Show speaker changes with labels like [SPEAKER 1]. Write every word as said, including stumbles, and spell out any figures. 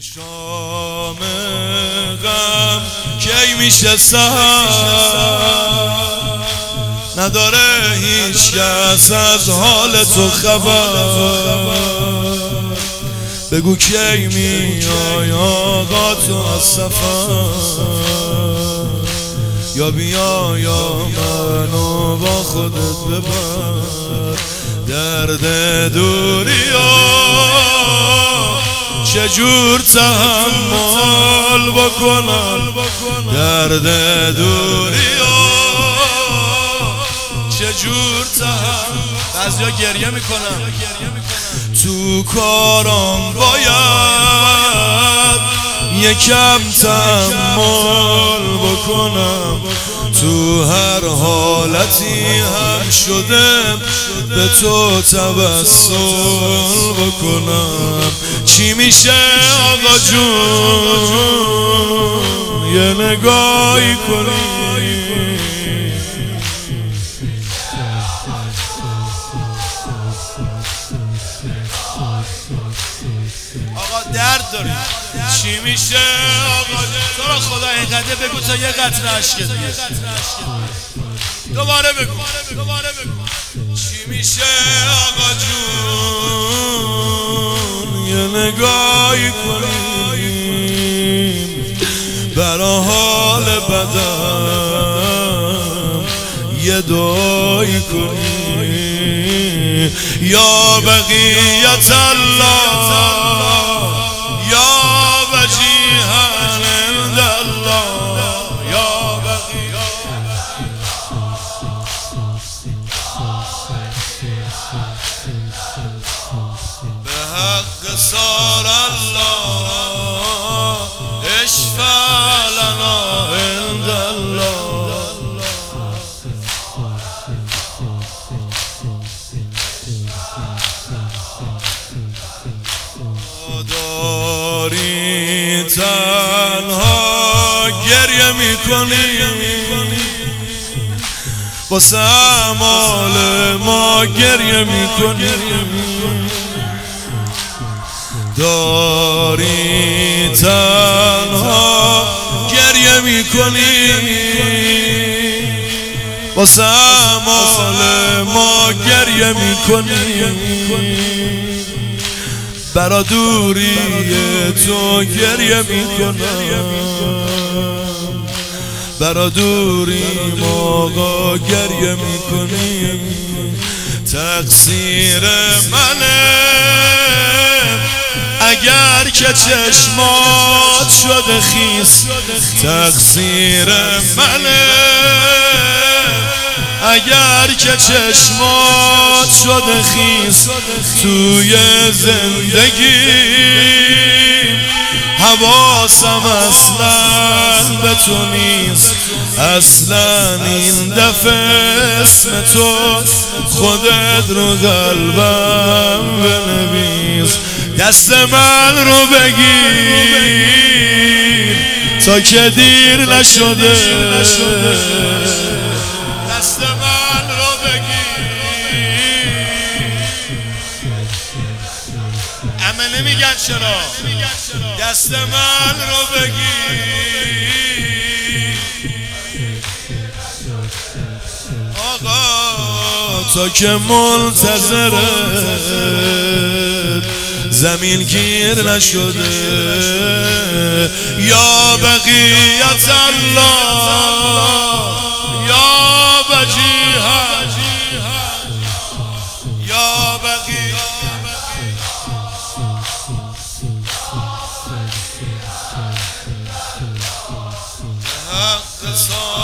[SPEAKER 1] شام غم کی میشه سحر، نداره هیچ کس از حال تو خبر. بگو کی میای آقا تو از سفر، یا بیا یا منو با خودت ببر. درد دوریا چجور تحمل بکنم، درد دوریا چجور تحمل. بعضیا گریه میکنم تو کارم باید یکم تحمل بکنم. تو هر حالتی هم شده به تو توسل بکنم. چی میشه آقا جون یه نگاهی کنی؟ آقا درد داری چی میشه آقا؟ تو را خدا اینقدر بگو تا یه قطره عشق دیگه. دوباره بگو دوباره بگو چی میشه آقا جون یه نگاهی کنیم؟ برا حال بدم یه دعایی کنیم. یا بقیت الله یا وجیها عند الله، یا به حق صار الله اشفع لنا عند الله. داری تنها گریه میکنی واسه اعمال ما گریه میکنی. داری تنها گریه میکنی واسه اعمال ما گریه میکنی. برا دوری تو گریه میکنم، برا دوری آقا گریه میکنی. تقصیر منه اگر که چشمات شده خیس، تقصیر منه اگر که چشمات شده خیس. توی زندگی حواسم اصلا به تو نیست، اصلا این دفعه اسم تو خودت رو قلبم بنویس. دست من رو بگیر تا که دیر نشده، دست من رو بگیر. اما نمیگن چرا، دست من رو بگیر. آقا تا که منتظرت زمین گیر نشده، یا بقیت الله یا وجیها، یا بقیت حق